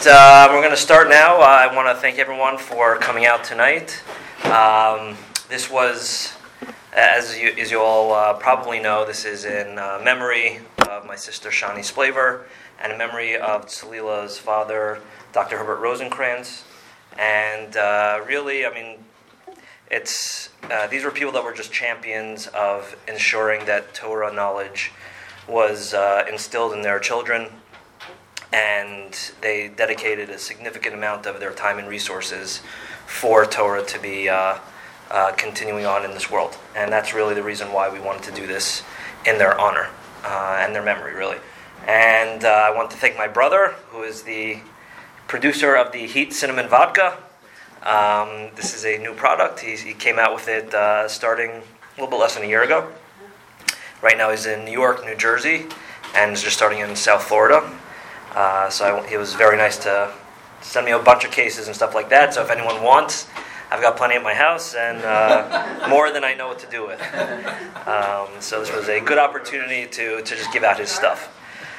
We're going to start now. I want to thank everyone for coming out tonight. This was, as you all probably know, this is in memory of my sister Shani Splaver and in memory of Tzalila's father, Dr. Herbert Rosenkrantz. And really, I mean, these were people that were just champions of ensuring that Torah knowledge was instilled in their children. And they dedicated a significant amount of their time and resources for Torah to be continuing on in this world. And that's really the reason why we wanted to do this in their honor and their memory, really. And I want to thank my brother, who is the producer of the Heat Cinnamon Vodka. This is a new product. He came out with it starting a little bit less than a year ago. Right now he's in New York, New Jersey, and is just starting in South Florida. So it was very nice to send me a bunch of cases and stuff like that. So if anyone wants, I've got plenty at my house and more than I know what to do with. So this was a good opportunity to just give out his stuff.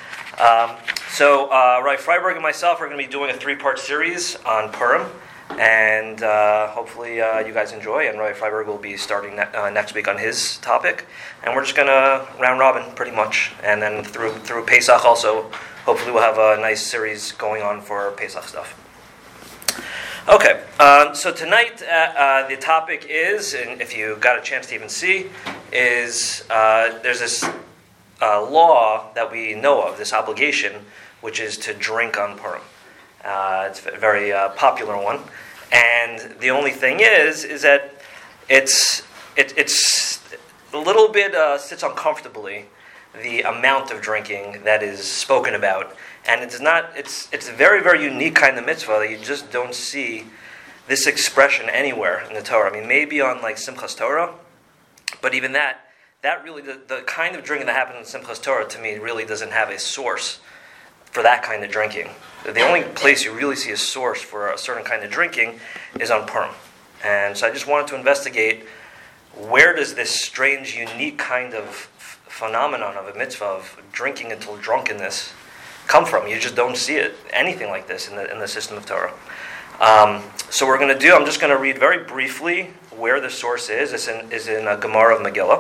So Rai Freiberg and myself are going to be doing a 3-part series on Purim. And hopefully you guys enjoy. And Rai Freiberg will be starting next week on his topic. And we're just going to round robin pretty much. And then through Pesach also, hopefully we'll have a nice series going on for Pesach stuff. Okay, so tonight the topic is, and if you got a chance to even see, is there's this law that we know of, this obligation, which is to drink on Purim. It's a very popular one, and the only thing is that it's a little bit sits uncomfortably the amount of drinking that is spoken about, and it's a very, very unique kind of mitzvah that you just don't see this expression anywhere in the Torah. I mean, maybe on like Simchas Torah, but even that really the kind of drinking that happens in Simchas Torah to me really doesn't have a source for that kind of drinking. The only place you really see a source for a certain kind of drinking is on Purim. And so I just wanted to investigate, where does this strange, unique kind of phenomenon of a mitzvah of drinking until drunkenness come from? You just don't see it, anything like this in the system of Torah. So we're going to I'm just going to read very briefly where the source is. It's in a Gemara of Megillah.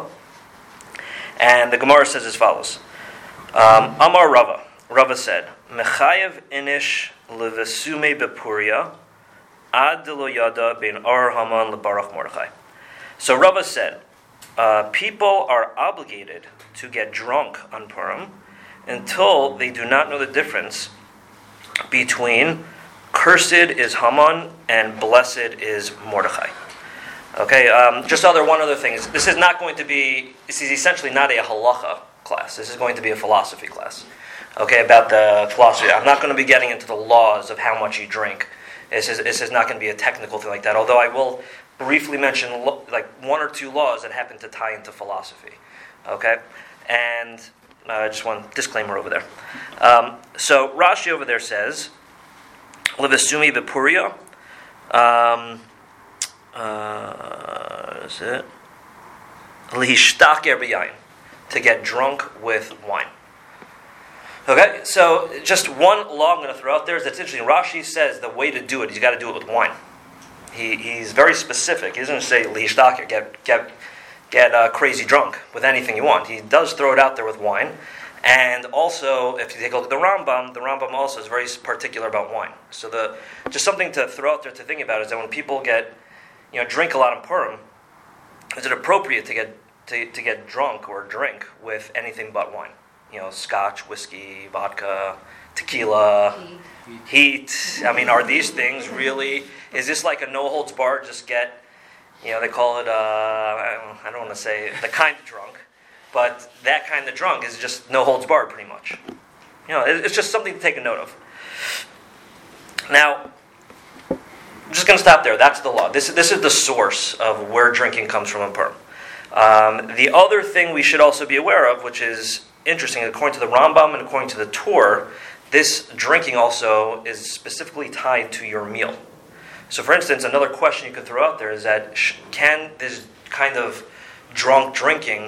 And the Gemara says as follows. Amar Rava. Rava said, Mechayev inish levesume bepuria ad delo yada ben ar Haman lebarach Mordechai. So Rava said, people are obligated to get drunk on Purim until they do not know the difference between cursed is Haman and blessed is Mordechai. Okay, just one other thing. This is essentially not a halacha class. This is going to be a philosophy class. Okay, about the philosophy. I'm not going to be getting into the laws of how much you drink. This is not going to be a technical thing like that, although I will briefly mention like 1 or 2 laws that happen to tie into philosophy. Okay, and just one disclaimer over there. So Rashi over there says, Levesumi bepuria. Is it? Lihishtaker b'yayin, to get drunk with wine. Okay, so just one law I'm going to throw out there is that's interesting. Rashi says the way to do it, you got to do it with wine. He's very specific. He doesn't say lihishtaker, get crazy drunk with anything you want. He does throw it out there with wine. And also, if you take a look at the Rambam also is very particular about wine. So just something to throw out there to think about is that when people drink a lot in Purim, is it appropriate to get drunk or drink with anything but wine? Scotch, whiskey, vodka, tequila, heat. I mean, are these things really, is this like a no-holds-barred, just get, they call it, I don't want to say the kind of drunk, but that kind of drunk is just no-holds-barred pretty much. It's just something to take a note of. Now, I'm just going to stop there. That's the law. This is the source of where drinking comes from in Purim. The other thing we should also be aware of, which is interesting, according to the Rambam and according to the Torah, this drinking also is specifically tied to your meal. So for instance, another question you could throw out there is that can this kind of drunk drinking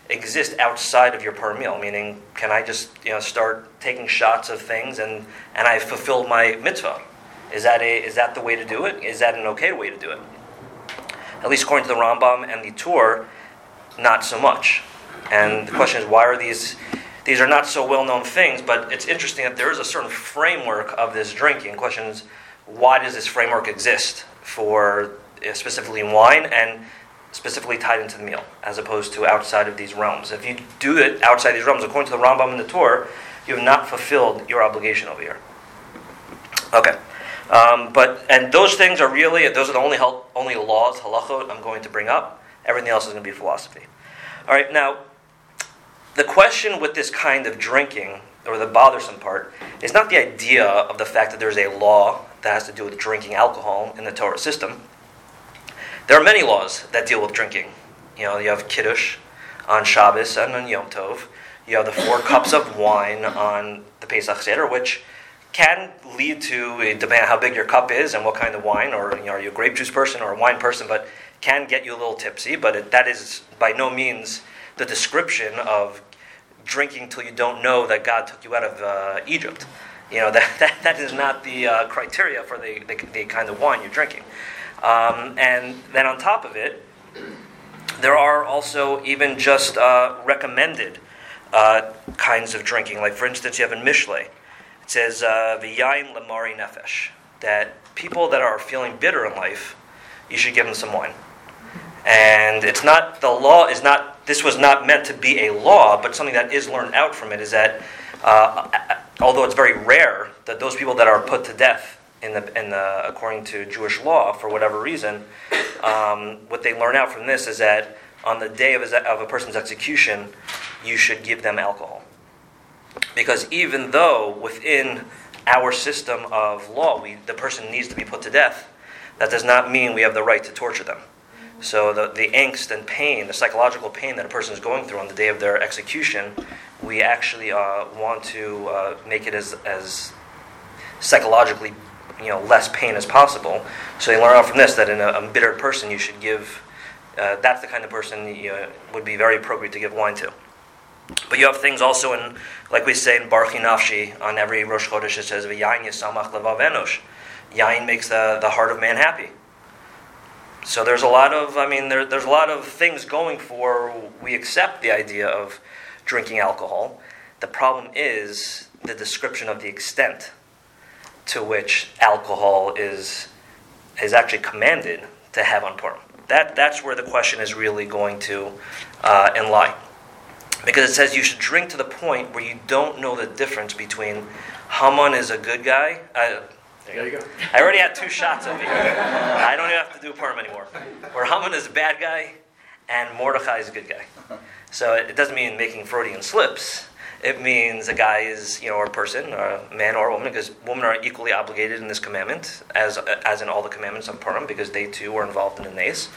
exist outside of your Purim meal? Meaning, can I just start taking shots of things and I've fulfilled my mitzvah? Is that the way to do it? Is that an okay way to do it? At least according to the Rambam and the Tur, not so much. And the question is, why are these are not so well-known things, but it's interesting that there is a certain framework of this drinking. The question is, why does this framework exist for specifically wine and specifically tied into the meal, as opposed to outside of these realms? If you do it outside these realms, according to the Rambam and the Tur, you have not fulfilled your obligation over here. Okay. And those things are those are the only laws, halachot, I'm going to bring up. Everything else is going to be philosophy. All right, now, the question with this kind of drinking, or the bothersome part, is not the idea of the fact that there's a law that has to do with drinking alcohol in the Torah system. There are many laws that deal with drinking. You have Kiddush on Shabbos and on Yom Tov. You have the 4 cups of wine on the Pesach Seder, which can lead to, depending on how big your cup is and what kind of wine, or are you a grape juice person or a wine person, but can get you a little tipsy. But that is by no means the description of drinking till you don't know that God took you out of Egypt. That is not the criteria for the kind of wine you're drinking. And then on top of it, there are also even just recommended kinds of drinking. Like, for instance, you have in Mishlei, it says, V'yayin lemari nefesh, that people that are feeling bitter in life, you should give them some wine. And this was not meant to be a law, but something that is learned out from it is that, although it's very rare that those people that are put to death according to Jewish law for whatever reason, what they learn out from this is that on the day of a person's execution, you should give them alcohol. Because even though within our system of law, the person needs to be put to death, that does not mean we have the right to torture them. So the angst and pain, the psychological pain that a person is going through on the day of their execution, we actually want to make it as psychologically less pain as possible. So they learn out from this that in a bitter person you should give, that's the kind of person would be very appropriate to give wine to. But you have things also in, like we say in Baruch Nafshi, on every Rosh Chodesh it says, V'yayin yisamach levav enosh. Yain makes the heart of man happy. So there's a lot of, there's a lot of things going for, we accept the idea of drinking alcohol. The problem is the description of the extent to which alcohol is actually commanded to have on Purim. That's where the question is really going to lie. Because it says you should drink to the point where you don't know the difference between Haman is a good guy. There you go. I already had 2 shots over here. I don't even have to do Purim anymore. Where Haman is a bad guy and Mordechai is a good guy. So it doesn't mean making Freudian slips. It means a guy is, or a person, or a man or a woman, because women are equally obligated in this commandment, as in all the commandments on Purim, because they too were involved in the nace.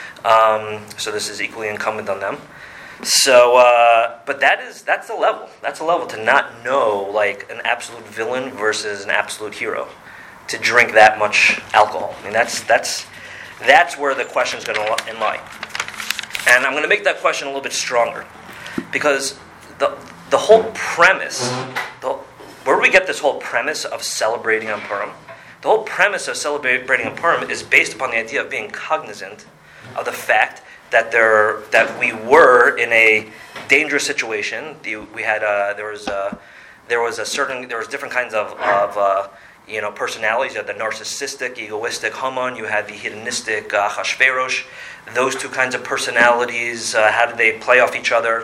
So this is equally incumbent on them. So, but that's the level. That's a level to not know, like, an absolute villain versus an absolute hero, to drink that much alcohol. That's where the question is going to lie. And I'm going to make that question a little bit stronger, because the whole premise, where do we get this whole premise of celebrating on Purim? The whole premise of celebrating on Purim is based upon the idea of being cognizant of the fact that we were in a dangerous situation. There was different kinds of personalities. You had the narcissistic, egoistic Haman. You had the hedonistic Achashverosh. Those 2 kinds of personalities. How did they play off each other?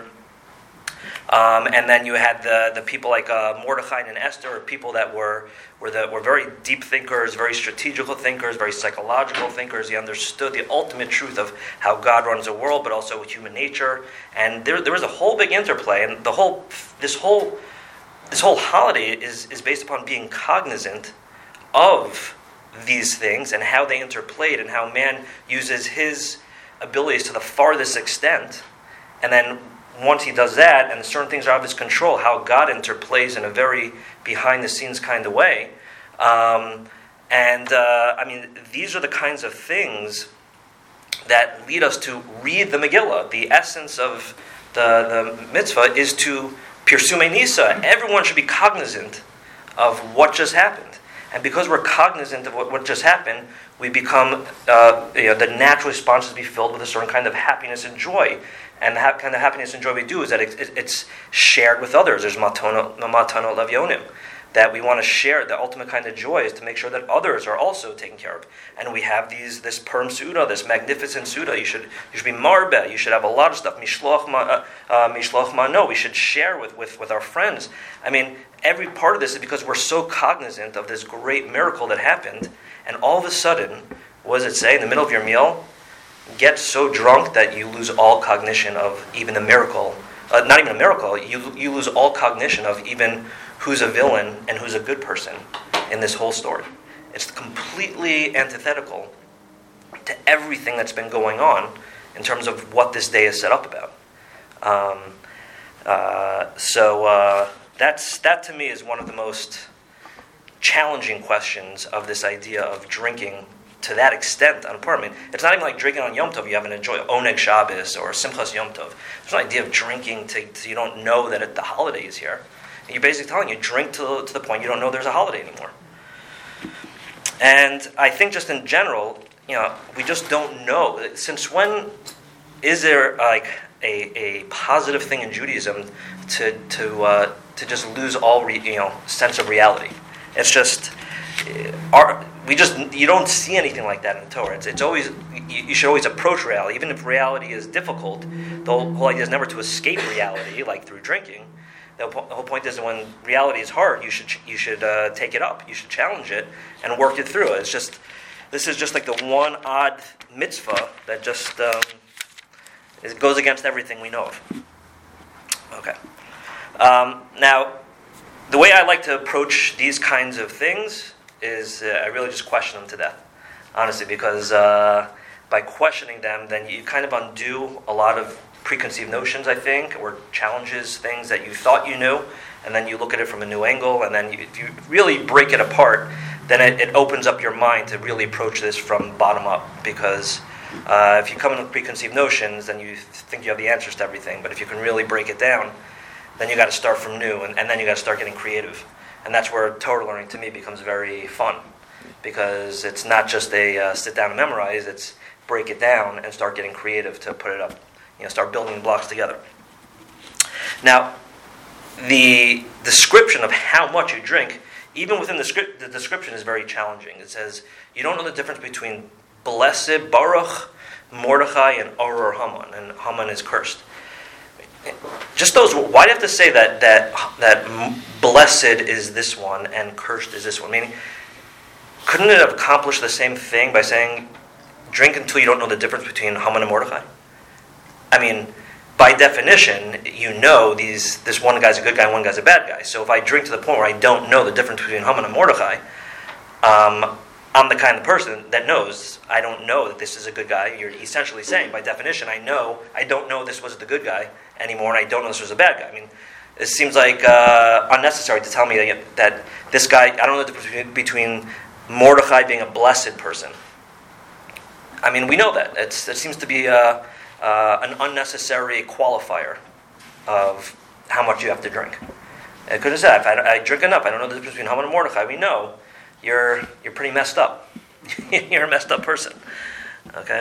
And then you had the people like Mordechai and Esther, people that were very deep thinkers, very strategical thinkers, very psychological thinkers. They understood the ultimate truth of how God runs the world, but also human nature. And there was a whole big interplay. And this whole holiday is based upon being cognizant of these things and how they interplayed and how man uses his abilities to the farthest extent, and then once he does that, and certain things are out of his control, how God interplays in a very behind-the-scenes kind of way. These are the kinds of things that lead us to read the Megillah. The essence of the mitzvah is to pirsume nisa. Everyone should be cognizant of what just happened. And because we're cognizant of what just happened, we become, the natural response is to be filled with a certain kind of happiness and joy. And the kind of happiness and joy we do is that it's shared with others. There's matano levyonim, that we want to share. The ultimate kind of joy is to make sure that others are also taken care of. And we have this Purim Suda, this magnificent Suda. You should be marbe. You should have a lot of stuff. Mishloach mano. We should share with our friends. I mean, every part of this is because we're so cognizant of this great miracle that happened. And all of a sudden, what does it say in the middle of your meal? Get so drunk that you lose all cognition of even the miracle. Not even a miracle. You lose all cognition of even who's a villain and who's a good person in this whole story. It's completely antithetical to everything that's been going on in terms of what this day is set up about. That to me is one of the most challenging questions of this idea of drinking to that extent on Purim. I mean, it's not even like drinking on Yom Tov. You haven't enjoyed Oneg Shabbos or Simchas Yom Tov. There's no idea of drinking to you don't know that the holiday is here. And you're basically telling you drink to the point you don't know there's a holiday anymore. And I think just in general, we just don't know. Since when is there like a positive thing in Judaism to just lose all sense of reality? It's just you don't see anything like that in the Torah. It's always you should always approach reality, even if reality is difficult. The whole idea is never to escape reality, like through drinking. The whole point is that when reality is hard, you should take it up. You should challenge it and work it through. This is just like the one odd mitzvah that just it goes against everything we know of. Okay. Now, the way I like to approach these kinds of things is I really just question them to death, honestly, because by questioning them, then you kind of undo a lot of preconceived notions, I think, or challenges things that you thought you knew, and then you look at it from a new angle, and then if you really break it apart, then it opens up your mind to really approach this from bottom up, because if you come in with preconceived notions, then you think you have the answers to everything, but if you can really break it down, then you got to start from new, and then you got to start getting creative. And that's where Torah learning to me becomes very fun, because it's not just a sit down and memorize, it's break it down and start getting creative to put it up. Start building the blocks together. Now, the description of how much you drink, even within the description is very challenging. It says, you don't know the difference between blessed, Baruch, Mordechai, and Arur Haman, and Haman is cursed. Just those, why do you have to say that blessed is this one and cursed is this one? Meaning, couldn't it have accomplished the same thing by saying, drink until you don't know the difference between Haman and Mordechai? I mean, by definition, this one guy's a good guy and one guy's a bad guy. So if I drink to the point where I don't know the difference between Haman and Mordechai, I'm the kind of person that knows I don't know that this is a good guy. You're essentially saying, by definition, I don't know this was the good guy anymore, and I don't know this was a bad guy. I mean, it seems like unnecessary to tell me that this guy, I don't know the difference between Mordechai being a blessed person. I mean, we know that. It seems to be an unnecessary qualifier of how much you have to drink. It could have said, if I drink enough, I don't know the difference between Haman and Mordechai. We know you're pretty messed up. You're a messed up person. Okay?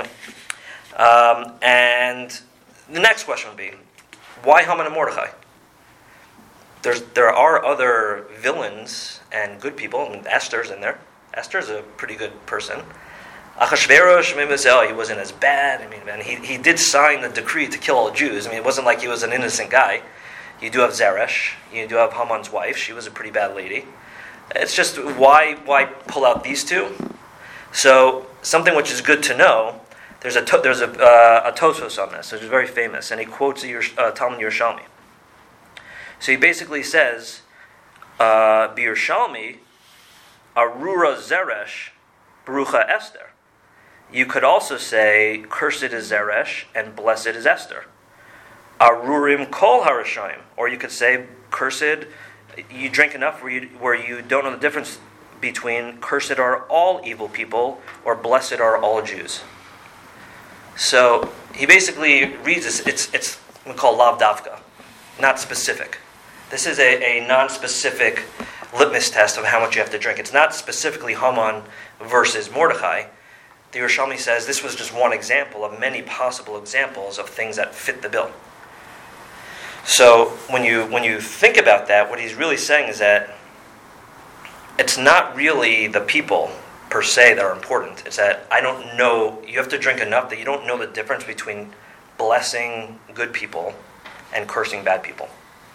And the next question would be, why Haman and Mordechai? There are other villains and good people, and Esther's in there. Esther's a pretty good person. Achashverosh, he wasn't as bad. I mean, and he did sign the decree to kill all Jews. I mean, it wasn't like he was an innocent guy. You do have Zeresh. You do have Haman's wife. She was a pretty bad lady. It's just, why pull out these two? So, something which is good to know, there's a Tosfos on this, which is very famous, and he quotes Talmud Yerushalmi. So he basically says, B'Yerushalmi, Arura Zeresh, Barucha Esther. You could also say, cursed is Zeresh and blessed is Esther. Arurim kol harashayim. Or you could say, cursed, you drink enough where you don't know the difference between cursed are all evil people or blessed are all Jews. So he basically reads this. we call lav davka, not specific. This is a non-specific litmus test of how much you have to drink. It's not specifically Haman versus Mordechai. The Yerushalmi says this was just one example of many possible examples of things that fit the bill. So when you think about that, what he's really saying is that it's not really the people per se that are important. It's that you have to drink enough that you don't know the difference between blessing good people and cursing bad people.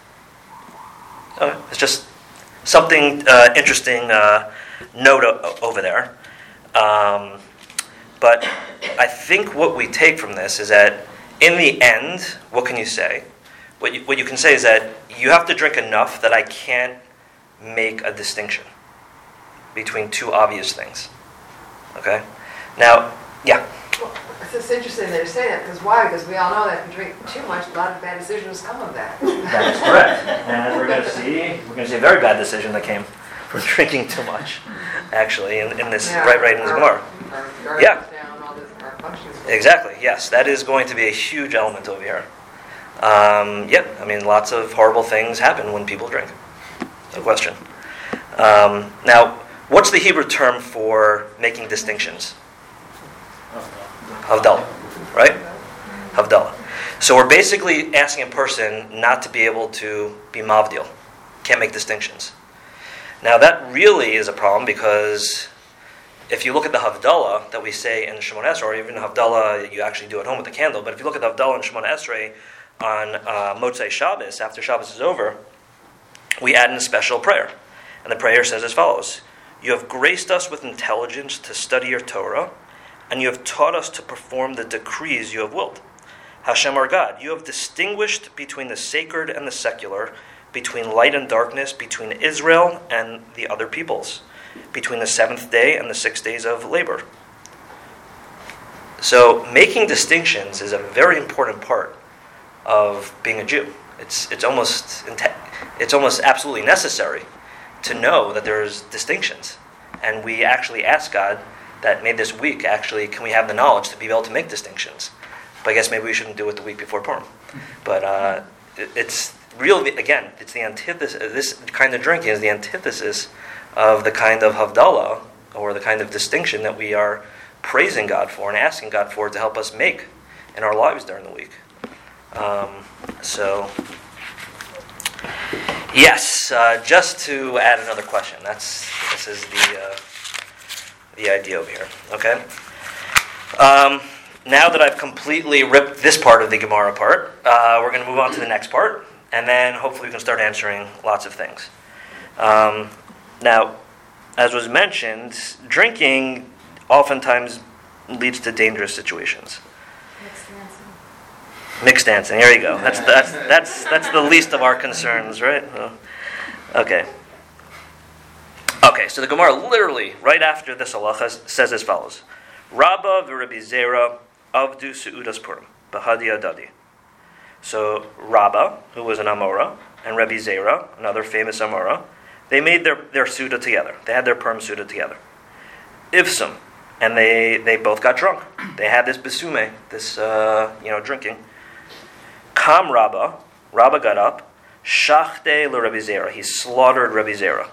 It's just something interesting note over there. But I think what we take from this is that in the end, what can you say? What you can say is that you have to drink enough that I can't make a distinction between two obvious things. Okay? Now, yeah. Well, it's interesting that you say that, because why? Because we all know that if you drink too much, a lot of bad decisions come of that. That is correct. And we're going to see a very bad decision that came from drinking too much, actually, in this, right in this Gemara. Yeah. Exactly, yes. That is going to be a huge element over here. Lots of horrible things happen when people drink. No question. Now, what's the Hebrew term for making distinctions? Havdalah, right? Havdalah. So we're basically asking a person not to be able to be mavdil, can't make distinctions. Now that really is a problem because if you look at the Havdalah that we say in Shemona Esrei, or even Havdalah you actually do at home with the candle, but if you look at the Havdalah in Shemona Esrei on Motzei Shabbos, after Shabbos is over, we add in a special prayer. And the prayer says as follows: You have graced us with intelligence to study your Torah, and you have taught us to perform the decrees you have willed. Hashem our God, you have distinguished between the sacred and the secular, between light and darkness, between Israel and the other peoples, between the 7th day and the 6 days of labor. So making distinctions is a very important part of being a Jew. It's almost absolutely necessary to know that there's distinctions. And we actually ask God that maybe this week, actually, can we have the knowledge to be able to make distinctions? But I guess maybe we shouldn't do it the week before Purim. But it's really, again, it's the antithesis. This kind of drinking is the antithesis of the kind of Havdalah, or the kind of distinction that we are praising God for and asking God for to help us make in our lives during the week. Just to add another question. This is the idea over here. Okay. Now that I've completely ripped this part of the Gemara apart, we're going to move on to the next part, and then hopefully we can start answering lots of things. Now, as was mentioned, drinking oftentimes leads to dangerous situations. Mixed dancing. Here you go. That's the least of our concerns, right? Okay. So the Gemara literally, right after this halacha, says as follows: Rabba v'Rabbi Zera avdu seudas Purim b'hadi adadi. So Rabba, who was an Amora, and Rabbi Zera, another famous Amora, they made their Suda together. They had their Purim Suda together. Ivsum, and they both got drunk. They had this besume, this drinking. Kam Rabba got up, shachte l'Rabbi Zera, he slaughtered Rabbi Zera.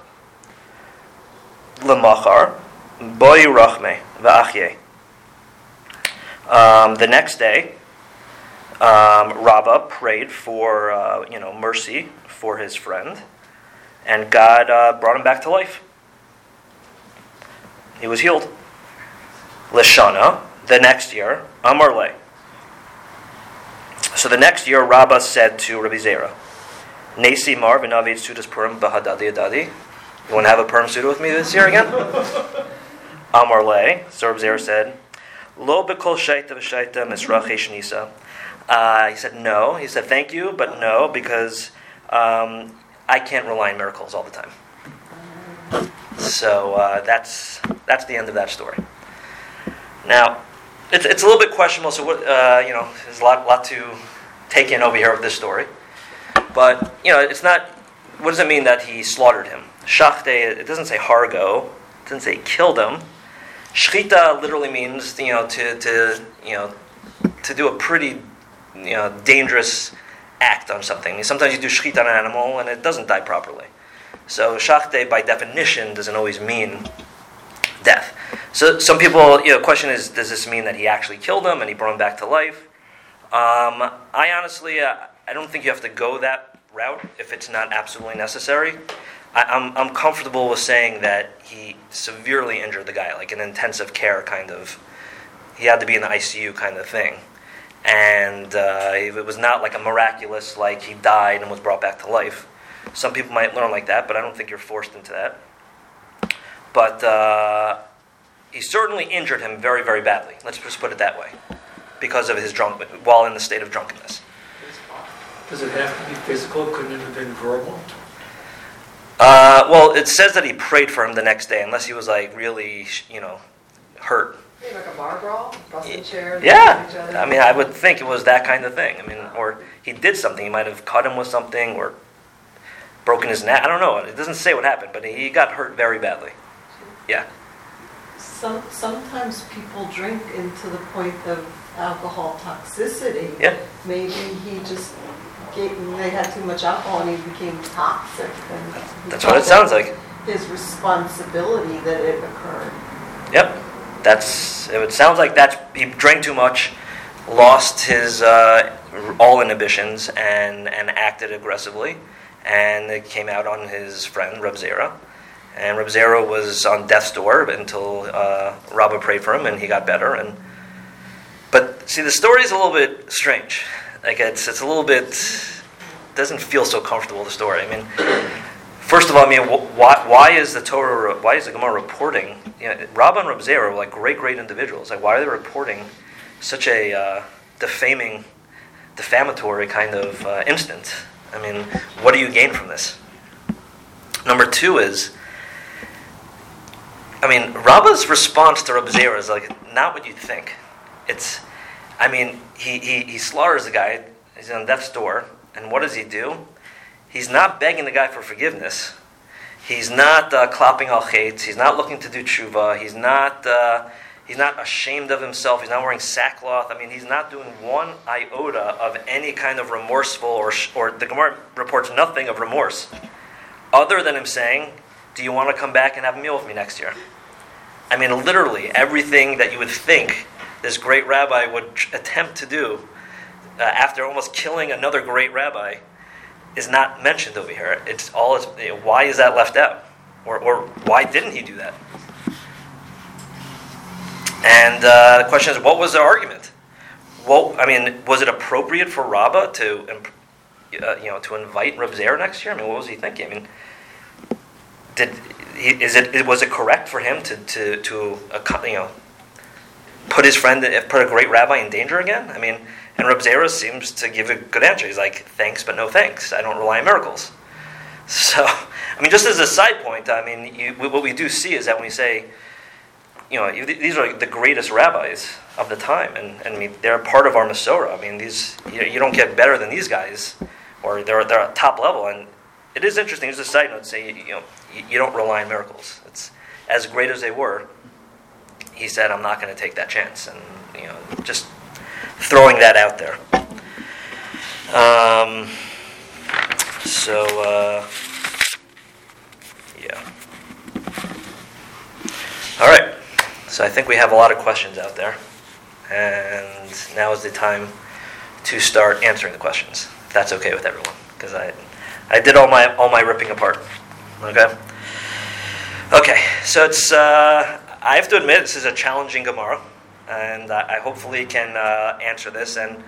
L'machar, boy rachme v'achye. The next day, Rabba prayed for mercy for his friend, and God brought him back to life. He was healed. Lashana, the next year, Amar le. So the next year, Rabba said to Rabbi Zera, Nesi mar v'navid sudas Purim b'hadadi adadi. You want to have a Purim Suda with me this year again? Amar le. So Rabbi Zera said, Lo b'kol shaita v'shaita misrach eshnisa. He said no. He said thank you, but no, because I can't rely on miracles all the time. So that's the end of that story. Now, it's a little bit questionable. So what there's a lot to take in over here of this story, but it's not. What does it mean that he slaughtered him? Shachte. It doesn't say hargo. It doesn't say killed him. Shchita literally means to do a pretty dangerous act on something. I mean, sometimes you do shchit on an animal and it doesn't die properly. So shachte, by definition, doesn't always mean death. So some people, the question is, does this mean that he actually killed him and he brought him back to life? I honestly, I don't think you have to go that route if it's not absolutely necessary. I'm comfortable with saying that he severely injured the guy, like an intensive care kind of. He had to be in the ICU kind of thing. And it was not like a miraculous, like he died and was brought back to life. Some people might learn like that, but I don't think you're forced into that. But he certainly injured him very, very badly. Let's just put it that way, because of his while in the state of drunkenness. Does it have to be physical? Couldn't it have been verbal? Well, it says that he prayed for him the next day, unless he was like really, hurt. Maybe like a bar brawl, busting chairs. Yeah, Each other. I mean, I would think it was that kind of thing. I mean, or he did something. He might have cut him with something or broken his neck. I don't know. It doesn't say what happened, but he got hurt very badly. Yeah. Sometimes people drink into the point of alcohol toxicity. Yeah. Maybe they had too much alcohol and he became toxic. And That's what it sounds like. His responsibility that it occurred. Yep. It sounds like he drank too much, lost his all inhibitions, and acted aggressively, and it came out on his friend Reb Zera. And Reb Zera was on death's door until Rabbah prayed for him, and he got better. But see, the story is a little bit strange. Like it's a little bit doesn't feel so comfortable. The story. I mean, first of all, why is the Torah? Why is the Gemara reporting? Rabbah and Reb Zera were like great individuals. Like, why are they reporting such a defamatory kind of incident? I mean, what do you gain from this? Number two is, Rabbah's response to Reb Zera is like not what you'd think. He slaughters the guy. He's on death's door, and what does he do? He's not begging the guy for forgiveness. He's not klapping al chetz. He's not looking to do tshuva. He's not ashamed of himself. He's not wearing sackcloth. He's not doing one iota of any kind of remorseful or the Gemara reports nothing of remorse, other than him saying, "Do you want to come back and have a meal with me next year?" Literally everything that you would think this great rabbi would attempt to do after almost killing another great rabbi is not mentioned over here. Why is that left out? Or why didn't he do that? And the question is, what was the argument? Well, was it appropriate for Rabbah to invite Reb Zera next year? What was he thinking? Was it correct for him to put his friend, put a great rabbi in danger again? And Reb Zera seems to give a good answer. He's like, thanks, but no thanks. I don't rely on miracles. So, just as a side point, what we do see is that when we say, these are the greatest rabbis of the time, and they're a part of our Masorah. You don't get better than these guys, or they're at top level. And it is interesting, as a side note, to say, you don't rely on miracles. It's as great as they were. He said, I'm not going to take that chance, and just throwing that out there. All right. So I think we have a lot of questions out there, and now is the time to start answering the questions. If that's okay with everyone, because I did all my ripping apart. Okay. Okay. So it's I have to admit this is a challenging Gemara, and I hopefully can answer this. And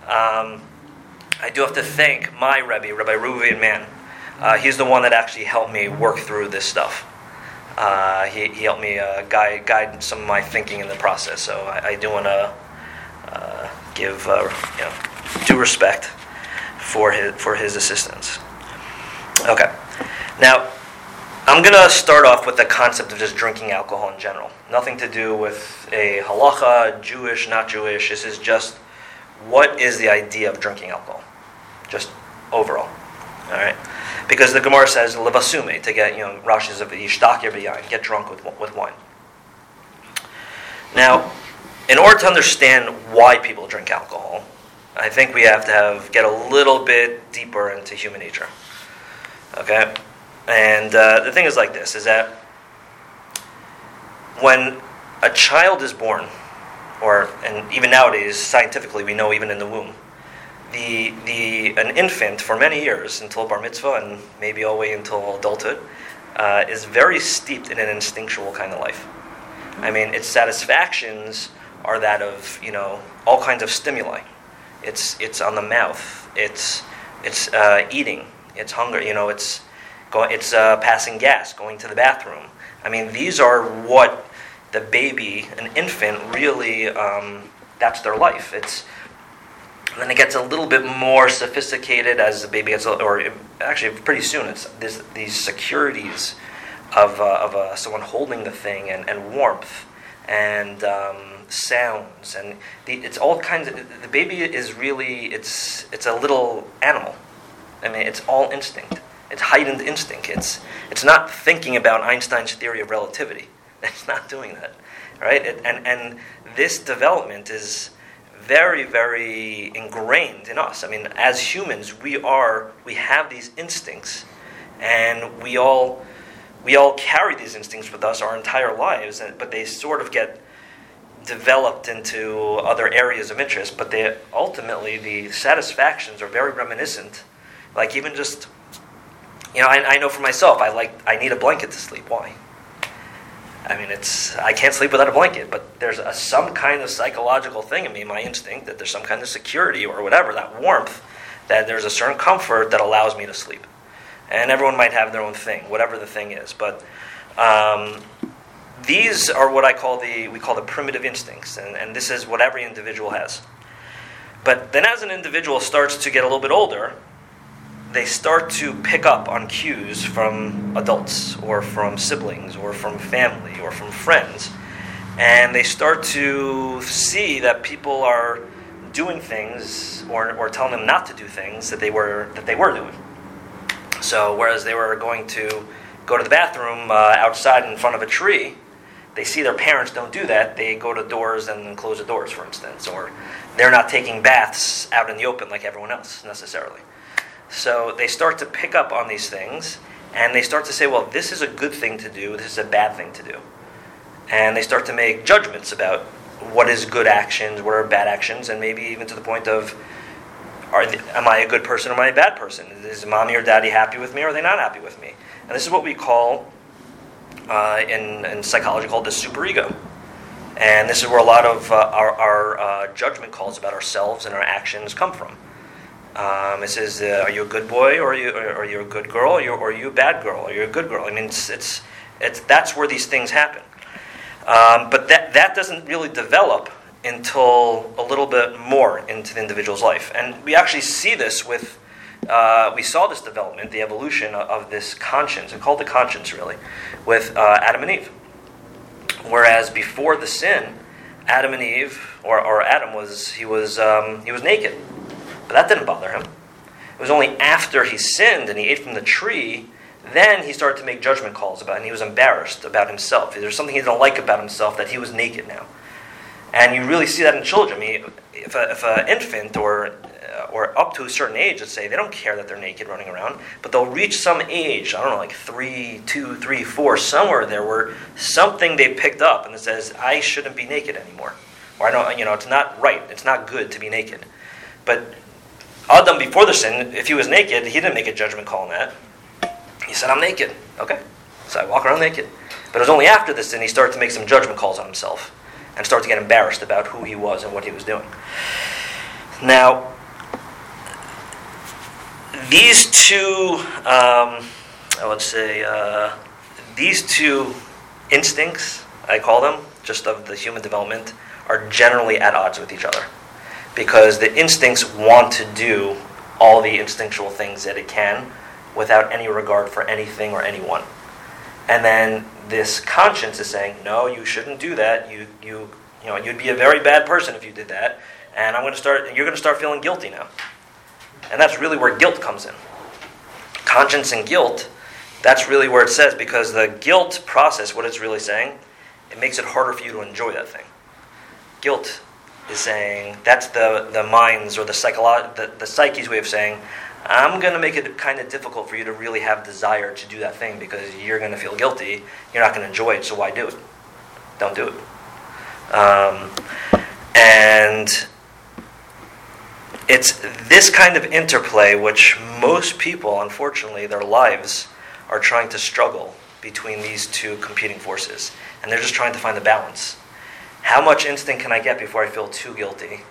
I do have to thank my Rebbe, Rabbi Reuven Mann. He's the one that actually helped me work through this stuff. He helped me guide some of my thinking in the process. So I do want to give due respect for his assistance. Okay, now I'm going to start off with the concept of just drinking alcohol in general. Nothing to do with a halacha, Jewish, not Jewish. This is just what is the idea of drinking alcohol, just overall. All right, because the Gemara says levasume, to get Rashi's of yishtakir b'yayin, get drunk with wine. Now, in order to understand why people drink alcohol, I think we have to get a little bit deeper into human nature. Okay? And the thing is like this, is that when a child is born, and even nowadays, scientifically, we know even in the womb, an infant for many years, until bar mitzvah and maybe all the way until adulthood, is very steeped in an instinctual kind of life. I mean, its satisfactions are that of, all kinds of stimuli. It's on the mouth. It's eating. It's hunger. It's passing gas, going to the bathroom. I mean, these are what the baby, an infant, really, that's their life. Then it gets a little bit more sophisticated as the baby gets, or actually pretty soon, it's these securities of someone holding the thing, and warmth, and sounds, and it's all kinds of. The baby is really it's a little animal. I mean, it's all instinct. It's heightened instinct. It's not thinking about Einstein's theory of relativity. It's not doing that, right? And this development is very, very ingrained in us. I mean, as humans, we have these instincts, and we all carry these instincts with us our entire lives. But they sort of get developed into other areas of interest. But ultimately the satisfactions are very reminiscent. Like even just, I know for myself, I need a blanket to sleep. Why? I mean, I can't sleep without a blanket, but there's some kind of psychological thing in me, my instinct, that there's some kind of security or whatever, that warmth, that there's a certain comfort that allows me to sleep. And everyone might have their own thing, whatever the thing is. But these are what we call the primitive instincts, and this is what every individual has. But then as an individual starts to get a little bit older, they start to pick up on cues from adults or from siblings or from family or from friends. And they start to see that people are doing things or telling them not to do things that they were doing. So whereas they were going to go to the bathroom outside in front of a tree, they see their parents don't do that. They go to doors and close the doors, for instance. Or they're not taking baths out in the open like everyone else necessarily. So they start to pick up on these things, and they start to say, well, this is a good thing to do, this is a bad thing to do. And they start to make judgments about what is good actions, what are bad actions, and maybe even to the point of, am I a good person or am I a bad person? Is mommy or daddy happy with me or are they not happy with me? And this is what we call, in psychology, called the superego. And this is where a lot of our judgment calls about ourselves and our actions come from. It says, are you a good boy, or are you a good girl, or are you a bad girl, or are you a good girl? I mean, it's that's where these things happen. But that doesn't really develop until a little bit more into the individual's life. And we actually see this with, we saw this development, the evolution of this conscience, and called the conscience really, with Adam and Eve. Whereas before the sin, Adam and Eve, or Adam was naked. But that didn't bother him. It was only after he sinned and he ate from the tree, then he started to make judgment calls about it, and he was embarrassed about himself. There's something he didn't like about himself, that he was naked now. And you really see that in children. I mean, if an infant or up to a certain age, let's say, they don't care that they're naked running around, but they'll reach some age, I don't know, like 3, 2, 3, 4, somewhere there where something they picked up and it says, I shouldn't be naked anymore. Or I know, it's not right, it's not good to be naked. But Adam, before the sin, if he was naked, he didn't make a judgment call on that. He said, I'm naked. Okay. So I walk around naked. But it was only after the sin he started to make some judgment calls on himself and start to get embarrassed about who he was and what he was doing. Now, these two, these two instincts, I call them, just of the human development, are generally at odds with each other. Because the instincts want to do all the instinctual things that it can without any regard for anything or anyone. And then this conscience is saying, no, you shouldn't do that. You'd be a very bad person if you did that. And you're going to start feeling guilty now. And that's really where guilt comes in. Conscience and guilt, that's really where it says, because the guilt process, what it's really saying, it makes it harder for you to enjoy that thing. Guilt is saying, that's the mind's or the psyche's way of saying, I'm going to make it kind of difficult for you to really have desire to do that thing because you're going to feel guilty. You're not going to enjoy it, so why do it? Don't do it. And it's this kind of interplay which most people, unfortunately, their lives are trying to struggle between these two competing forces. And they're just trying to find the balance. How much instinct can I get before I feel too guilty?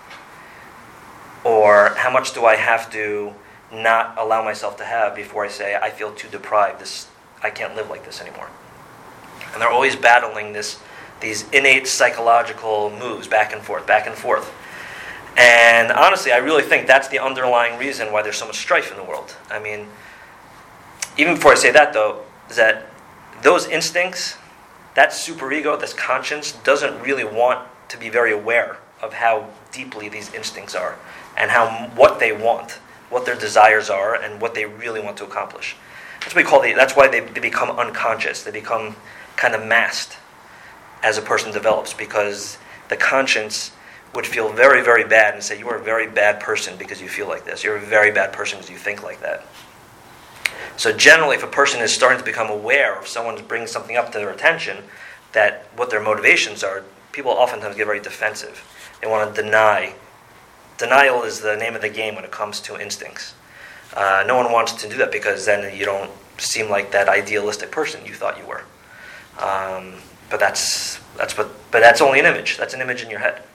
Or how much do I have to not allow myself to have before I say, I feel too deprived, I can't live like this anymore? And they're always battling these innate psychological moves back and forth, back and forth. And honestly, I really think that's the underlying reason why there's so much strife in the world. I mean, even before I say that though, is that those instincts, that superego, this conscience, doesn't really want to be very aware of how deeply these instincts are and what they want, what their desires are, and what they really want to accomplish. That's what we call that's why they become unconscious. They become kind of masked as a person develops, because the conscience would feel very, very bad and say, you are a very bad person because you feel like this. You're a very bad person because you think like that. So generally, if a person is starting to become aware of someone's bringing something up to their attention, that what their motivations are, people oftentimes get very defensive. They want to deny. Denial is the name of the game when it comes to instincts. No one wants to do that because then you don't seem like that idealistic person you thought you were. But that's only an image. That's an image in your head.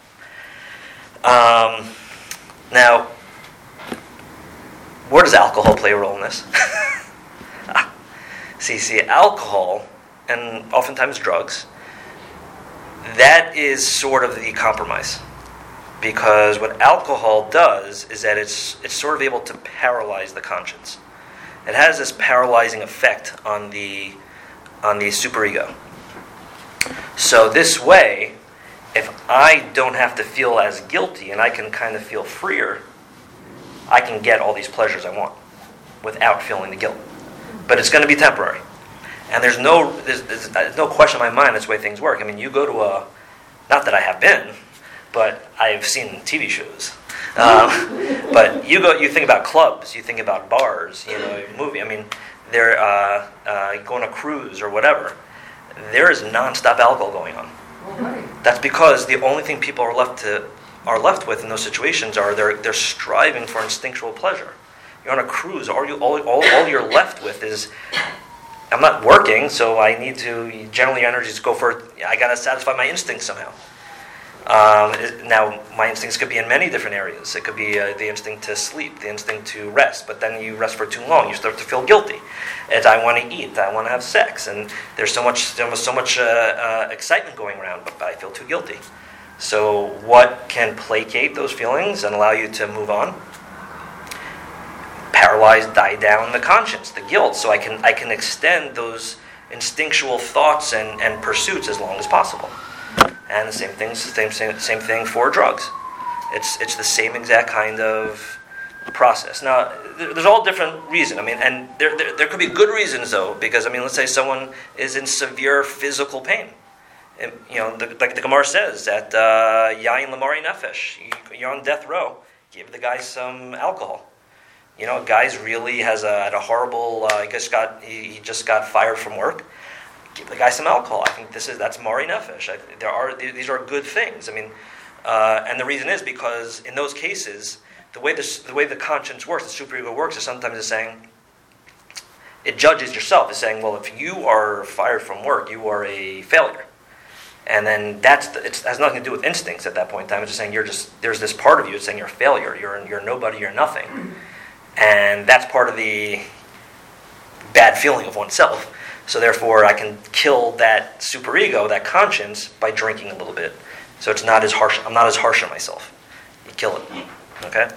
Now, where does alcohol play a role in this? See, alcohol, and oftentimes drugs, that is sort of the compromise. Because what alcohol does is that it's sort of able to paralyze the conscience. It has this paralyzing effect on the superego. So this way, if I don't have to feel as guilty and I can kind of feel freer, I can get all these pleasures I want without feeling the guilt. But it's going to be temporary. And there's no question in my mind that's the way things work. I mean, you go to not that I have been, but I've seen TV shows. But you think about clubs, you think about bars, movie. I mean, they're going on a cruise or whatever. There is nonstop alcohol going on. That's because the only thing people are left with in those situations are they're striving for instinctual pleasure. You're on a cruise. All you're left with is, I'm not working, so I need to. Generally, your energies go for. I got to satisfy my instincts somehow. Now, my instincts could be in many different areas. It could be the instinct to sleep, the instinct to rest, but then you rest for too long, you start to feel guilty. And I want to eat, I want to have sex, and there's so much excitement going around, but I feel too guilty. So what can placate those feelings and allow you to move on? Paralyze, die down the conscience, the guilt, so I can extend those instinctual thoughts and pursuits as long as possible. And the same thing for drugs. It's the same exact kind of process. Now, there's all different reasons. I mean, and there could be good reasons though, because let's say someone is in severe physical pain. And, like the Gemara says that yain lamari nefesh. You're on death row. Give the guy some alcohol. A guy's really had a horrible. He just got fired from work. Give the guy some alcohol. I think that's Mari Nefesh. These are good things. And the reason is because in those cases, the way the conscience works, the superego works, is sometimes it's saying, it judges yourself. It's saying, well, if you are fired from work, you are a failure. And then it has nothing to do with instincts at that point in time. It's just saying there's this part of you. It's saying you're a failure. You're nobody. You're nothing. And that's part of the bad feeling of oneself. So therefore, I can kill that superego, that conscience, by drinking a little bit. So it's not as harsh. I'm not as harsh on myself. You kill it. Okay.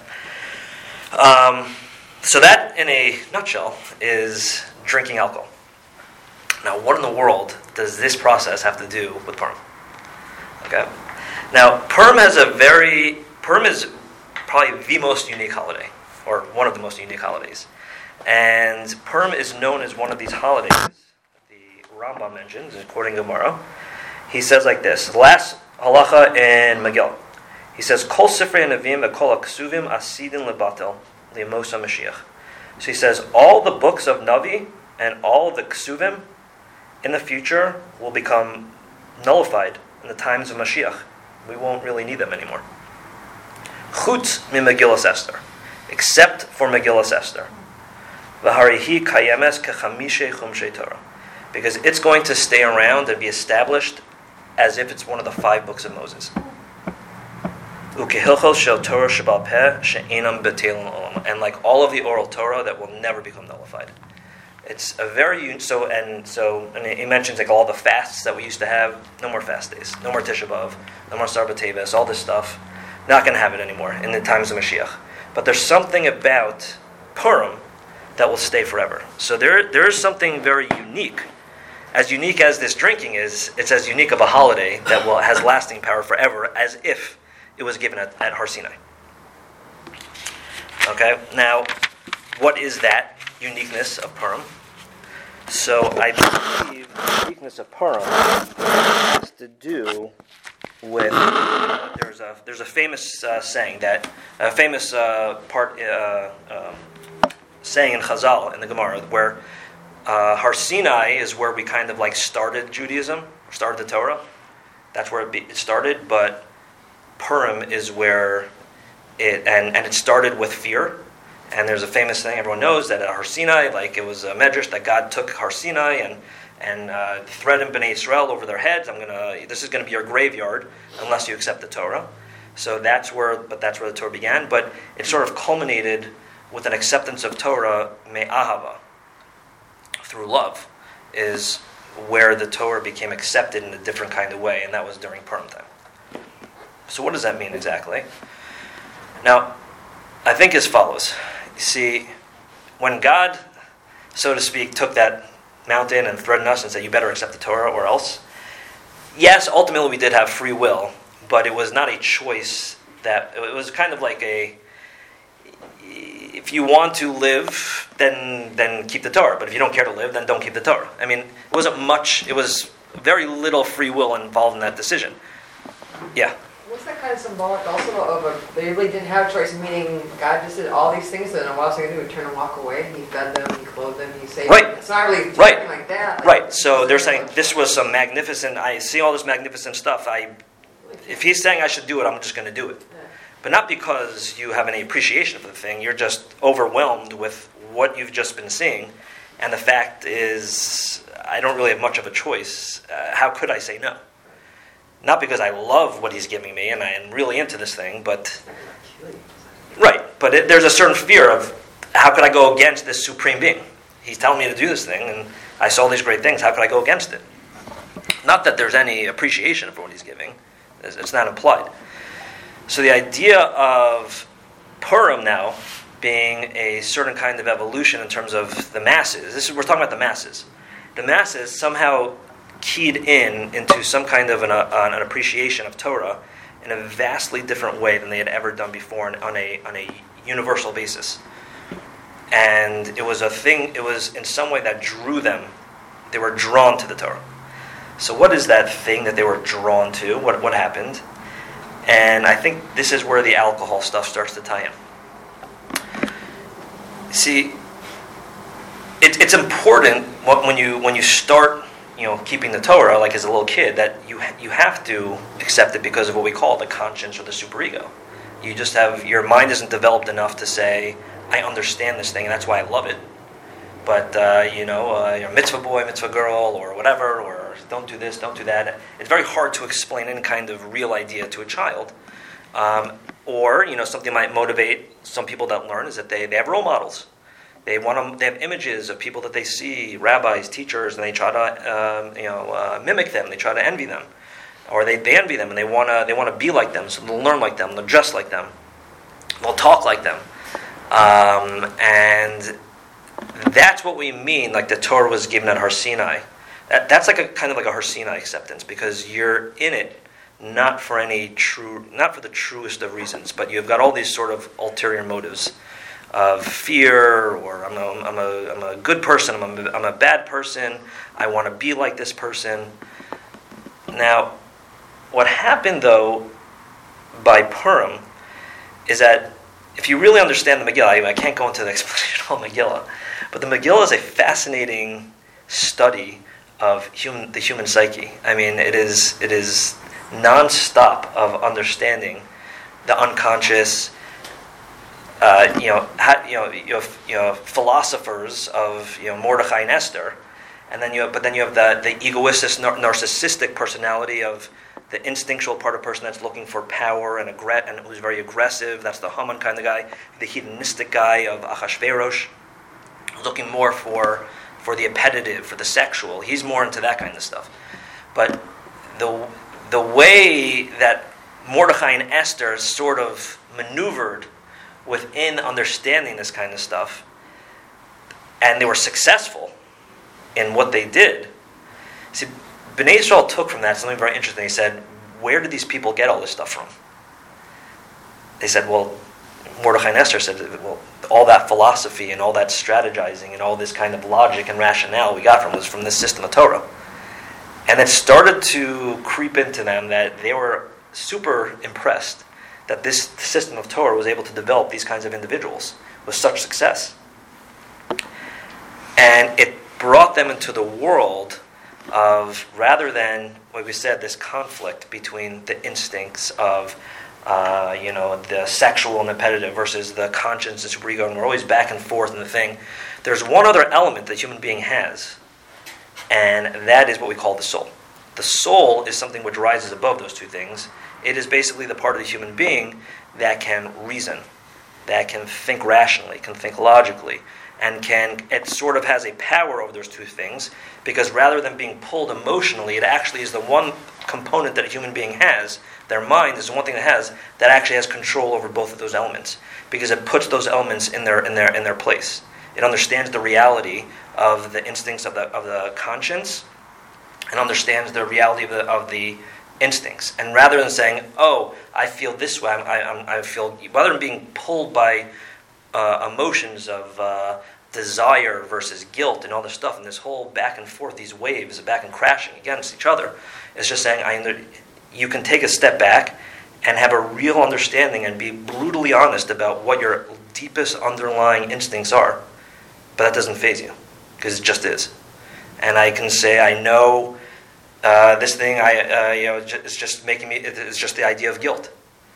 So that, in a nutshell, is drinking alcohol. Now, what in the world does this process have to do with Purim? Okay. Now, Purim is probably the most unique holiday, or one of the most unique holidays, and Purim is known as one of these holidays. Rambam mentions, quoting Gemara, he says like this, the last halacha in Megillah. He says, Kol Sifrei Nevi'im ve'Kol HaKsuvim Asidin Lebatel Li'Mos HaMashiach. So he says, all the books of Navi and all the Ksuvim in the future will become nullified in the times of Mashiach. We won't really need them anymore. Chutz mi Megillas Esther, except for Megillas Esther. V'harihi kayemes kechamishe chumshei Torah, because it's going to stay around and be established as if it's one of the 5 books of Moses. Ukehilchos shel Torah shebal peh she'enam betelin olam, and like all of the oral Torah that will never become nullified. It's a very and he mentions like all the fasts that we used to have. No more fast days. No more Tisha B'av. No more Sar B'Teves. All this stuff. Not going to have it anymore in the times of Mashiach. But there's something about Purim that will stay forever. So there is something very unique. As unique as this drinking is, it's as unique of a holiday that has lasting power forever, as if it was given at Har Sinai. Okay. Now, what is that uniqueness of Purim? So I believe the uniqueness of Purim has to do with there's a famous saying that saying in Chazal in the Gemara where Har Sinai is where we kind of like started Judaism, started the Torah. That's where it started, but Purim is where it started with fear. And there's a famous thing everyone knows that at Har Sinai, like it was a medrash that God took Har Sinai and threatened Bnei Israel over their heads. This is going to be your graveyard unless you accept the Torah. So that's where the Torah began. But it sort of culminated with an acceptance of Torah me'ahava, through love, is where the Torah became accepted in a different kind of way, and that was during Purim time. So what does that mean exactly? Now, I think as follows. You see, when God, so to speak, took that mountain and threatened us and said, you better accept the Torah or else, yes, ultimately we did have free will, but it was not a choice. That it was kind of like if you want to live, then keep the Torah, but if you don't care to live, then don't keep the Torah. I mean, it wasn't much, it was very little free will involved in that decision. Yeah. What's that kind of symbolic also of they really didn't have a choice, meaning God just did all these things, and then what else are they going to do? Turn and walk away? He fed them, he clothed them, he saved them. It's not really right. Like that. Right. So they're saying this was some magnificent, I see all this magnificent stuff. If he's saying I should do it, I'm just going to do it. Yeah. But not because you have any appreciation for the thing. You're just overwhelmed with what you've just been seeing. And the fact is, I don't really have much of a choice. How could I say no? Not because I love what he's giving me and I am really into this thing, but... Right, but there's a certain fear of, how could I go against this supreme being? He's telling me to do this thing, and I saw these great things. How could I go against it? Not that there's any appreciation for what he's giving. It's not implied. So the idea of Purim now being a certain kind of evolution in terms of the masses, we're talking about the masses. The masses somehow keyed into some kind of an appreciation of Torah in a vastly different way than they had ever done before on a universal basis. And it was in some way that drew them. They were drawn to the Torah. So what is that thing that they were drawn to? What happened? And I think this is where the alcohol stuff starts to tie in. See, it's important when you start, keeping the Torah, like as a little kid, that you have to accept it because of what we call the conscience or the superego. You just your mind isn't developed enough to say, I understand this thing and that's why I love it. But, you're a mitzvah boy, mitzvah girl, or whatever, or don't do this, don't do that. It's very hard to explain any kind of real idea to a child. Or something might motivate some people that learn is that they have role models. They have images of people that they see, rabbis, teachers, and they try to mimic them. They try to envy them, or they envy them, and they want to be like them. So they'll learn like them, they'll dress like them, they'll talk like them, and that's what we mean. Like the Torah was given at Har Sinai. That's like a kind of like a Har Sinai acceptance, because you're in it not for the truest of reasons, but you've got all these sort of ulterior motives of fear, or I'm a good person, I'm a bad person, I want to be like this person. Now, what happened though, by Purim is that if you really understand the Megillah, I can't go into the explanation of Megillah, but the Megillah is a fascinating study of the human psyche. I mean, it is non-stop of understanding the unconscious. You have philosophers of Mordechai and Esther, and then you have the egoistic, narcissistic personality of the instinctual part of a person that's looking for power and who's very aggressive. That's the Haman kind of guy. The hedonistic guy of Achashverosh, looking more for the appetitive, for the sexual. He's more into that kind of stuff. But the way that Mordechai and Esther sort of maneuvered within understanding this kind of stuff, and they were successful in what they did. See, Bnei Israel took from that something very interesting. He said, where did these people get all this stuff from? They said, well, Mordechai and Esther said, well, all that philosophy and all that strategizing and all this kind of logic and rationale we got was from this system of Torah. And it started to creep into them that they were super impressed that this system of Torah was able to develop these kinds of individuals with such success. And it brought them into the world of, rather than, what we said, this conflict between the instincts of the sexual and appetitive versus the conscience and superego, and we're always back and forth in the thing. There's one other element that human being has, and that is what we call the soul. The soul is something which rises above those two things. It is basically the part of the human being that can reason, that can think rationally, can think logically, and it sort of has a power over those two things, because rather than being pulled emotionally, it actually is the one component that a human being has. Their mind is the one thing that actually has control over both of those elements, because it puts those elements in their place. It understands the reality of the instincts of the conscience, and understands the reality of the instincts. And rather than saying, "Oh, I feel this way," I feel, rather than being pulled by emotions of desire versus guilt and all this stuff, and this whole back and forth, these waves back and crashing against each other, it's just saying, you can take a step back and have a real understanding and be brutally honest about what your deepest underlying instincts are, but that doesn't faze you, because it just is. And I can say, I know this thing. It's just making me. It's just the idea of guilt.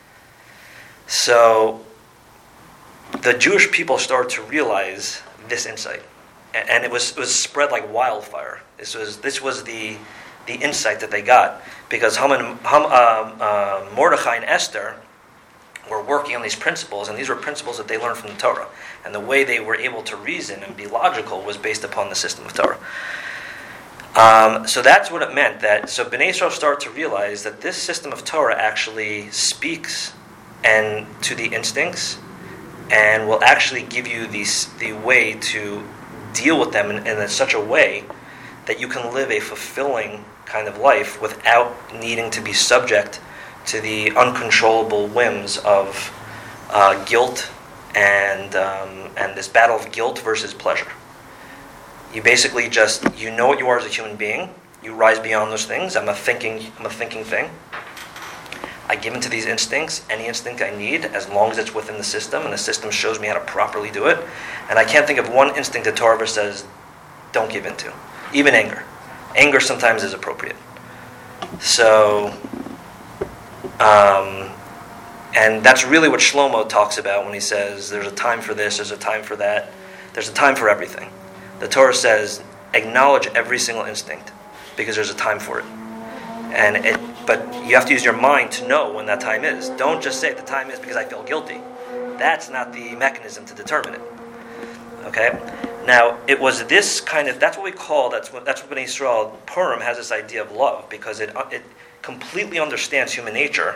So the Jewish people started to realize this insight, and it was spread like wildfire. This was the insight that they got, because Mordechai and Esther were working on these principles, and these were principles that they learned from the Torah, and the way they were able to reason and be logical was based upon the system of Torah. So that's what it meant. So Bnei Israel started to realize that this system of Torah actually speaks and to the instincts, and will actually give you the way to deal with them in such a way that you can live a fulfilling kind of life without needing to be subject to the uncontrollable whims of guilt and this battle of guilt versus pleasure. You basically you know what you are as a human being. You rise beyond those things. I'm a thinking thing. I give into these instincts, any instinct I need, as long as it's within the system, and the system shows me how to properly do it. And I can't think of one instinct that Torah says, don't give into. Even anger. Anger sometimes is appropriate. So, and that's really what Shlomo talks about when he says, there's a time for this, there's a time for that. There's a time for everything. The Torah says, acknowledge every single instinct, because there's a time for it. But you have to use your mind to know when that time is. Don't just say the time is because I feel guilty. That's not the mechanism to determine it. Okay? Now, it was this kind of, that's what we call, that's what Bnei Israel, Purim has this idea of love, because it completely understands human nature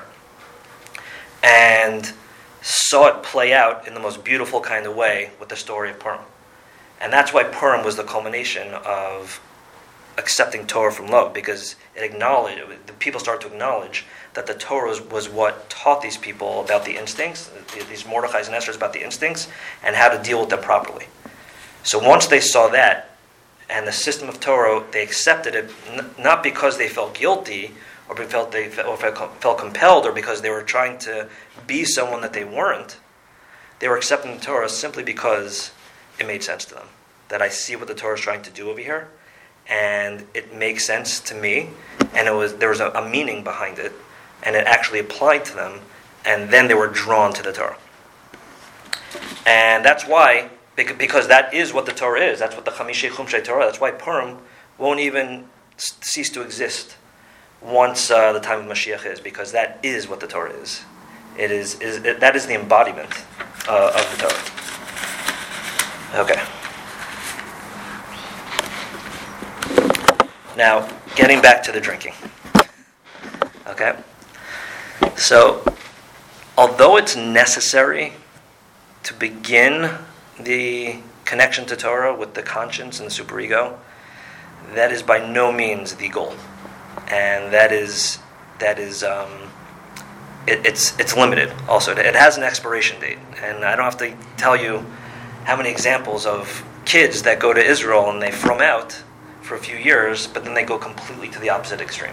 and saw it play out in the most beautiful kind of way with the story of Purim. And that's why Purim was the culmination of accepting Torah from love, because the people started to acknowledge that the Torah was what taught these people about the instincts, these Mordechais and Esther's about the instincts, and how to deal with them properly. So once they saw that, and the system of Torah, they accepted it, not because they felt guilty or felt compelled, or because they were trying to be someone that they weren't. They were accepting the Torah simply because it made sense to them. That I see what the Torah is trying to do over here, and it makes sense to me, and there was a meaning behind it, and it actually applied to them, and then they were drawn to the Torah. And that's why, because that is what the Torah is, that's what the Chamishei Chumshei Torah, that's why Purim won't even cease to exist once the time of Mashiach is, because that is what the Torah is. That is the embodiment of the Torah. Okay. Now, getting back to the drinking. Okay? So, although it's necessary to begin the connection to Torah with the conscience and the superego, that is by no means the goal. And it's limited also. It has an expiration date. And I don't have to tell you how many examples of kids that go to Israel and they from out for a few years, but then they go completely to the opposite extreme.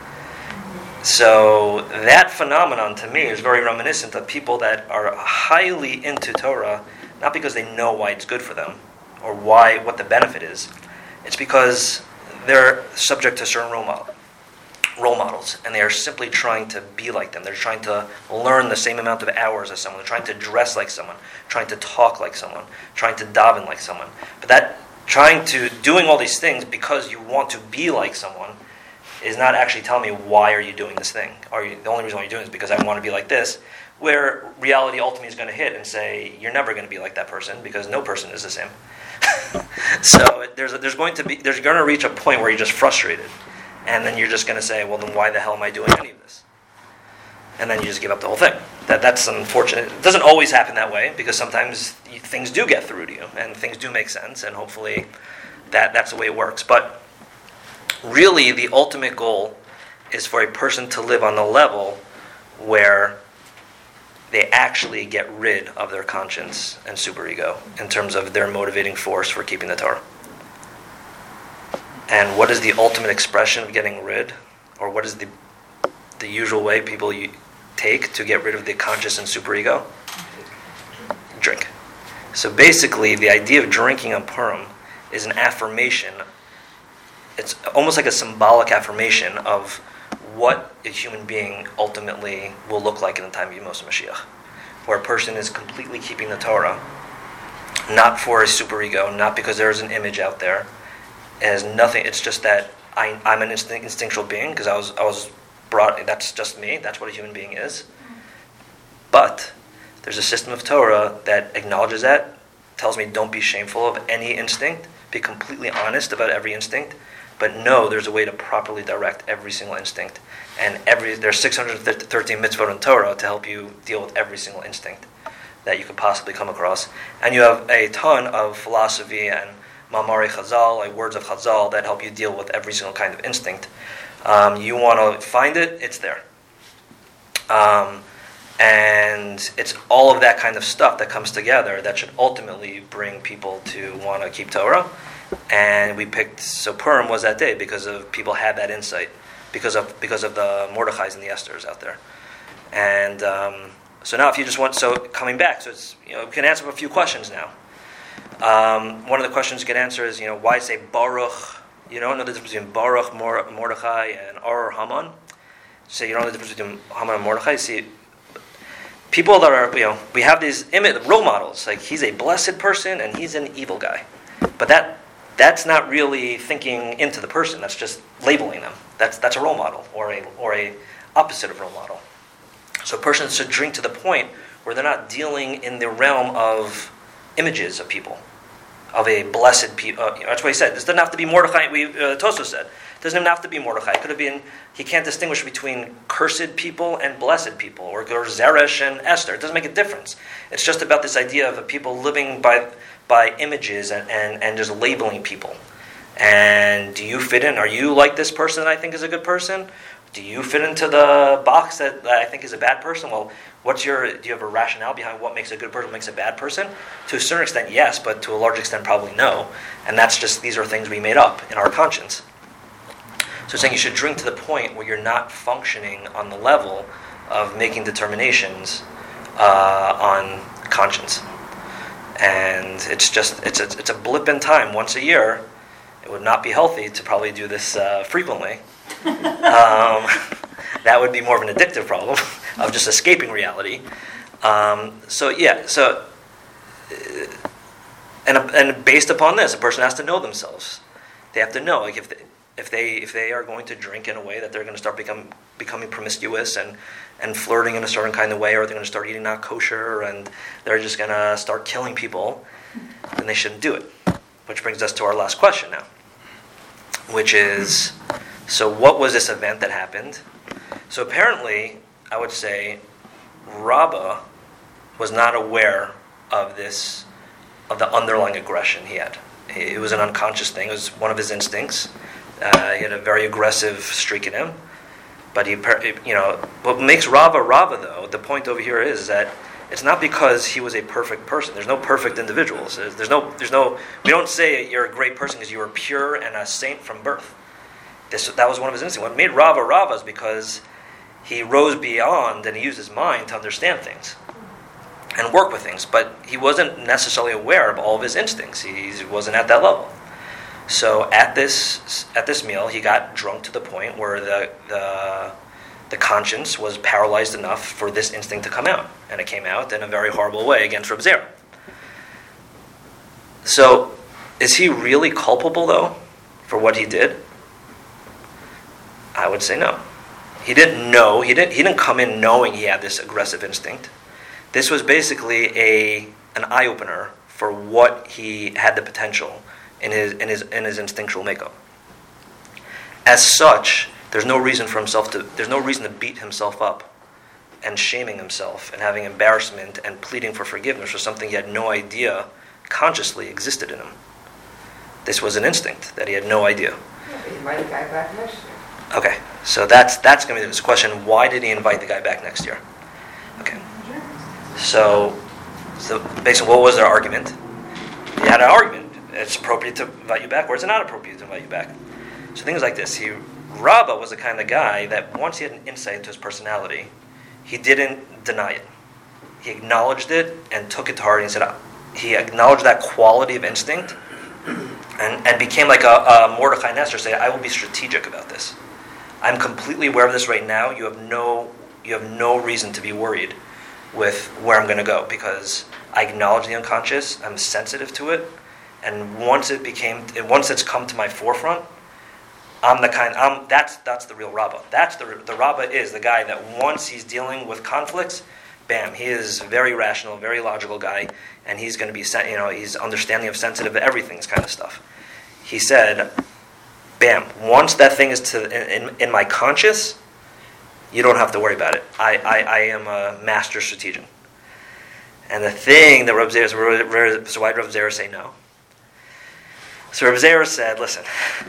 So that phenomenon to me is very reminiscent of people that are highly into Torah, not because they know why it's good for them or what the benefit is. It's because they're subject to certain role models, and they are simply trying to be like them. They're trying to learn the same amount of hours as someone. They're trying to dress like someone, trying to talk like someone, trying to daven like someone. But that doing all these things because you want to be like someone is not actually telling me why are you doing this thing. The only reason why you're doing it is because I want to be like this, where reality ultimately is going to hit and say you're never going to be like that person because no person is the same. So there's going to reach a point where you're just frustrated, and then you're just going to say, well, then why the hell am I doing any of this? And then you just give up the whole thing. That's unfortunate. It doesn't always happen that way, because sometimes things do get through to you, and things do make sense, and hopefully that's the way it works. But really, the ultimate goal is for a person to live on the level where they actually get rid of their conscience and superego in terms of their motivating force for keeping the Torah. And what is the ultimate expression of getting rid, or what is the usual way people take to get rid of the conscious and superego? Drink. So basically, the idea of drinking on Purim is an affirmation. It's almost like a symbolic affirmation of what a human being ultimately will look like in the time of Yemos Mashiach, where a person is completely keeping the Torah, not for a superego, not because there is an image out there. It has nothing. It's just that I'm an instinctual being because I was brought. That's just me. That's what a human being is. But there's a system of Torah that acknowledges that, tells me don't be shameful of any instinct, be completely honest about every instinct, but no, there's a way to properly direct every single instinct. And there's 613 mitzvot in Torah to help you deal with every single instinct that you could possibly come across. And you have a ton of philosophy and Ma'amari Chazal, like words of Chazal, that help you deal with every single kind of instinct. You want to find it, it's there. And it's all of that kind of stuff that comes together that should ultimately bring people to want to keep Torah. And we picked, so Purim was that day because of people had that insight, because of the Mordechais and the Esthers out there. And so now if you just want, so coming back, so it's, we can answer a few questions now. One of the questions you can answer is, why say Baruch? You don't know the difference between Baruch, Mordechai, and Or Haman. So you don't know the difference between Haman and Mordechai. See, people that are, we have these role models, like he's a blessed person and he's an evil guy. But that's not really thinking into the person. That's just labeling them. That's a role model or a opposite of role model. So a person should drink to the point where they're not dealing in the realm of images of people, of a blessed people. That's what he said. This doesn't have to be Mordechai. Tosfos said it doesn't even have to be Mordechai. It could have been. He can't distinguish between cursed people and blessed people, or Zeresh and Esther. It doesn't make a difference. It's just about this idea of people living by images and just labeling people. And do you fit in? Are you like this person that I think is a good person? Do you fit into the box that I think is a bad person? Well, do you have a rationale behind what makes a good person, what makes a bad person? To a certain extent, yes, but to a large extent, probably no. And that's just, these are things we made up in our conscience. So it's saying you should drink to the point where you're not functioning on the level of making determinations on conscience. And it's a blip in time once a year. It would not be healthy to probably do this frequently. That would be more of an addictive problem of just escaping reality. And based upon this, a person has to know themselves. They have to know, like if they are going to drink in a way that they're going to start becoming promiscuous and flirting in a certain kind of way, or they're going to start eating not kosher, and they're just going to start killing people, then they shouldn't do it. Which brings us to our last question now, which is, so what was this event that happened? So apparently, I would say, Rabbah was not aware of the underlying aggression he had. It was an unconscious thing. It was one of his instincts. He had a very aggressive streak in him. But what makes Rabbah, though, the point over here is that it's not because he was a perfect person. There's no perfect individuals. There's no. We don't say you're a great person because you were pure and a saint from birth. That was one of his instincts. What made Rabbah is because he rose beyond and he used his mind to understand things and work with things. But he wasn't necessarily aware of all of his instincts. He wasn't at that level. So at this meal, he got drunk to the point where the conscience was paralyzed enough for this instinct to come out, and it came out in a very horrible way against Reb Zera. So, is he really culpable though for what he did? I would say no. He didn't know. He didn't come in knowing he had this aggressive instinct. This was basically an eye opener for what he had the potential in his instinctual makeup. As such, there's no reason to beat himself up and shaming himself and having embarrassment and pleading for forgiveness for something he had no idea consciously existed in him. This was an instinct that he had no idea. Yeah, but he invited the guy back next year. Okay, so that's going to be this question. Why did he invite the guy back next year? Okay, so based on what was their argument? They had an argument. It's appropriate to invite you back, or is it not appropriate to invite you back? So things like this. Rabbah was the kind of guy that once he had an insight into his personality, he didn't deny it. He acknowledged it and took it to heart. And he acknowledged that quality of instinct and became like a Mordechai Nestor, say, I will be strategic about this. I'm completely aware of this right now. You have no reason to be worried with where I'm going to go, because I acknowledge the unconscious. I'm sensitive to it. And once it's come to my forefront, that's the real Rabbah. The Rabbah is the guy that once he's dealing with conflicts, bam, he is a very rational, very logical guy, and he's going to be, he's understanding of sensitive to everything, this kind of stuff. He said, bam, once that thing is in my conscious, you don't have to worry about it. I am a master strategian. And the thing that Reb Zera, so why did Reb Zera say no? So Reb Zera said, listen,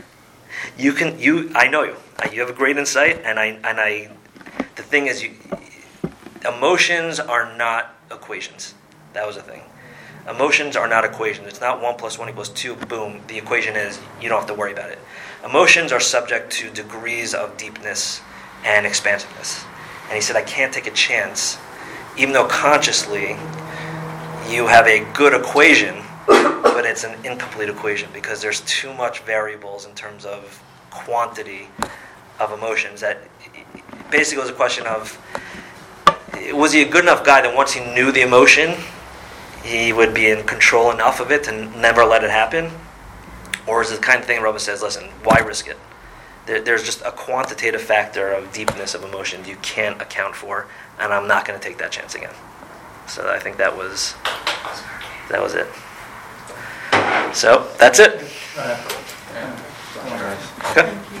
I know you. You have a great insight, and the thing is, emotions are not equations. That was the thing. Emotions are not equations. It's not 1 + 1 = 2, boom, the equation is, you don't have to worry about it. Emotions are subject to degrees of deepness and expansiveness. And he said, I can't take a chance, even though consciously you have a good equation, but it's an incomplete equation because there's too much variables in terms of quantity of emotions. That basically was a question of, was he a good enough guy that once he knew the emotion, he would be in control enough of it to never let it happen? Or is it the kind of thing Rabbah says, listen, why risk it? There's just a quantitative factor of deepness of emotion you can't account for, and I'm not going to take that chance again. So I think that was it. So that's it. Yeah. Okay.